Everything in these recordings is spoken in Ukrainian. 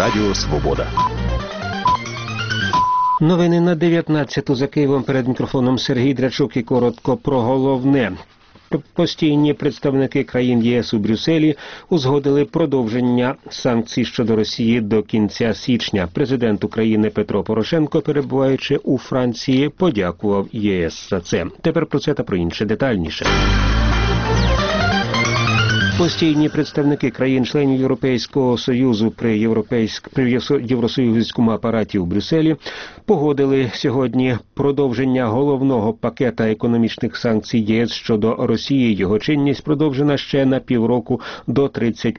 Радіо Свобода. Новини на 19-ту за Києвом. Перед мікрофоном Сергій Драчук і коротко про головне. Постійні представники країн ЄС у Брюсселі узгодили продовження санкцій щодо Росії до кінця січня. Президент України Петро Порошенко, перебуваючи у Франції, подякував ЄС за це. Тепер про це та про інше детальніше. Постійні представники країн-членів Європейського Союзу при євросоюзському апараті у Брюсселі погодили сьогодні продовження головного пакета економічних санкцій ЄС щодо Росії. Його чинність продовжена ще на півроку до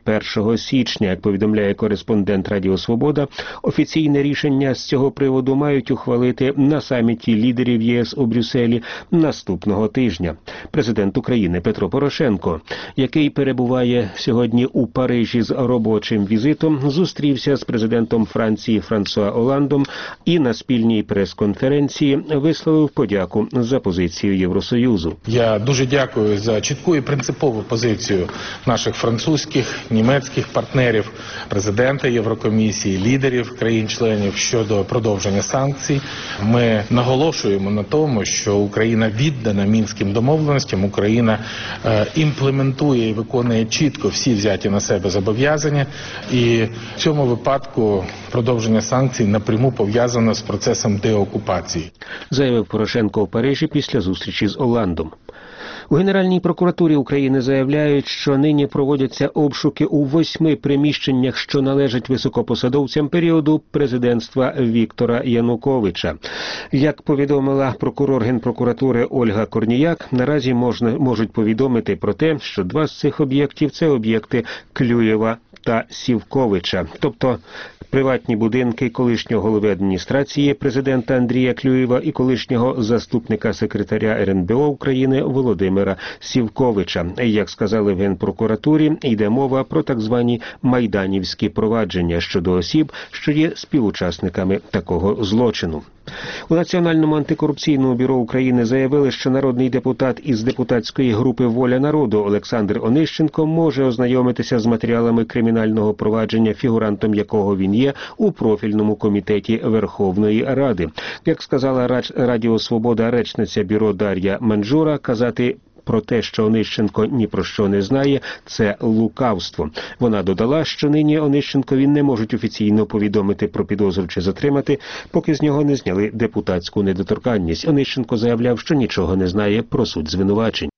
31 січня. Як повідомляє кореспондент Радіо Свобода, офіційне рішення з цього приводу мають ухвалити на саміті лідерів ЄС у Брюсселі наступного тижня. Президент України Петро Порошенко, який перебуває сьогодні у Парижі з робочим візитом, зустрівся з президентом Франції Франсуа Оландом і на спільній прес-конференції висловив подяку за позицію Євросоюзу. Я дуже дякую за чітку і принципову позицію наших французьких, німецьких партнерів, президента Єврокомісії, лідерів країн-членів щодо продовження санкцій. Ми наголошуємо на тому, що Україна віддана Мінським домовленостям, Україна імплементує і виконує чітко всі взяті на себе зобов'язання, і в цьому випадку продовження санкцій напряму пов'язано з процесом деокупації. Заявив Порошенко у Парижі після зустрічі з Оландом. У Генеральній прокуратурі України заявляють, що нині проводяться обшуки у 8 приміщеннях, що належать високопосадовцям періоду президентства Віктора Януковича. Як повідомила прокурор Генпрокуратури Ольга Корніяк, наразі можуть повідомити про те, що 2 з цих об'єктів – це об'єкти Клюєва та Сівковича, тобто приватні будинки колишнього голови адміністрації президента Андрія Клюєва і колишнього заступника секретаря РНБО України Володимира Сівковича. Як сказали в Генпрокуратурі, йде мова про так звані майданівські провадження щодо осіб, що є співучасниками такого злочину. У Національному антикорупційному бюро України заявили, що народний депутат із депутатської групи «Воля народу» Олександр Онищенко може ознайомитися з матеріалами кримінального провадження, фігурантом якого він є у профільному комітеті Верховної Ради. Як сказала Радіо Свобода речниця бюро Дар'я Манджура, казати про те, що Онищенко ні про що не знає, це лукавство. Вона додала, що нині Онищенкові не можуть офіційно повідомити про підозру чи затримати, поки з нього не зняли депутатську недоторканність. Онищенко заявляв, що нічого не знає про суть звинувачень.